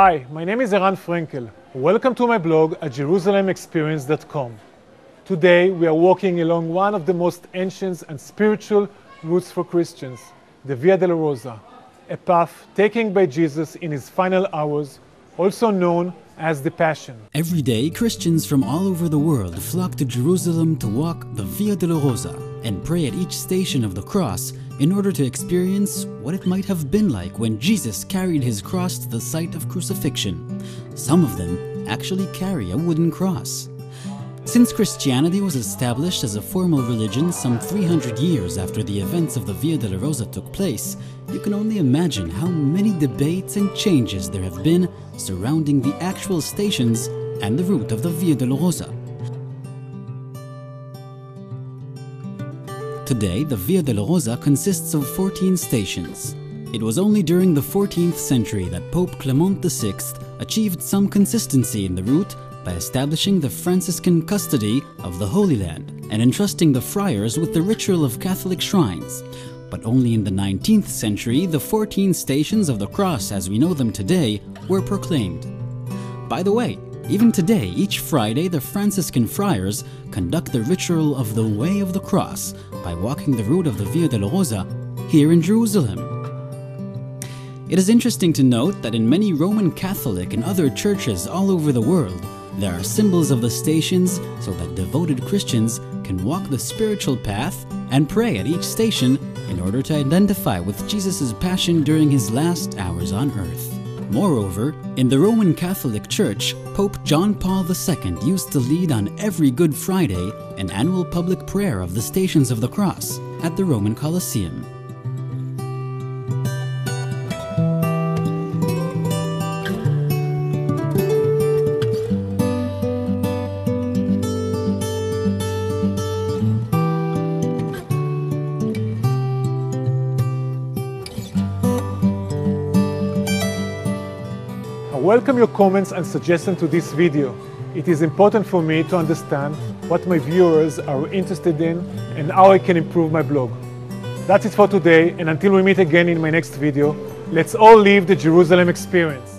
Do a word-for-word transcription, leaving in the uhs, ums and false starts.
Hi, my name is Eran Frenkel. Welcome to my blog at Jerusalem Experience dot com. Today we are walking along one of the most ancient and spiritual routes for Christians, the Via Dolorosa, a path taken by Jesus in his final hours, also known as the Passion. Every day, Christians from all over the world flock to Jerusalem to walk the Via Dolorosa and pray at each station of the cross in order to experience what it might have been like when Jesus carried his cross to the site of crucifixion. Some of them actually carry a wooden cross. Since Christianity was established as a formal religion some three hundred years after the events of the Via Dolorosa took place, you can only imagine how many debates and changes there have been surrounding the actual stations and the route of the Via Dolorosa. Today, the Via Dolorosa consists of fourteen stations. It was only during the fourteenth century that Pope Clement the sixth achieved some consistency in the route by establishing the Franciscan custody of the Holy Land and entrusting the friars with the ritual of Catholic shrines. But only in the nineteenth century, the fourteen stations of the cross as we know them today were proclaimed. By the way, even today, each Friday, the Franciscan friars conduct the ritual of the Way of the Cross by walking the route of the Via Dolorosa here in Jerusalem. It is interesting to note that in many Roman Catholic and other churches all over the world, there are symbols of the stations so that devoted Christians can walk the spiritual path and pray at each station in order to identify with Jesus' passion during his last hours on earth. Moreover, in the Roman Catholic Church, Pope John Paul the second used to lead on every Good Friday an annual public prayer of the Stations of the Cross at the Roman Colosseum. I welcome your comments and suggestions to this video. It is important for me to understand what my viewers are interested in and how I can improve my blog. That's it for today, and until we meet again in my next video, let's all live the Jerusalem experience.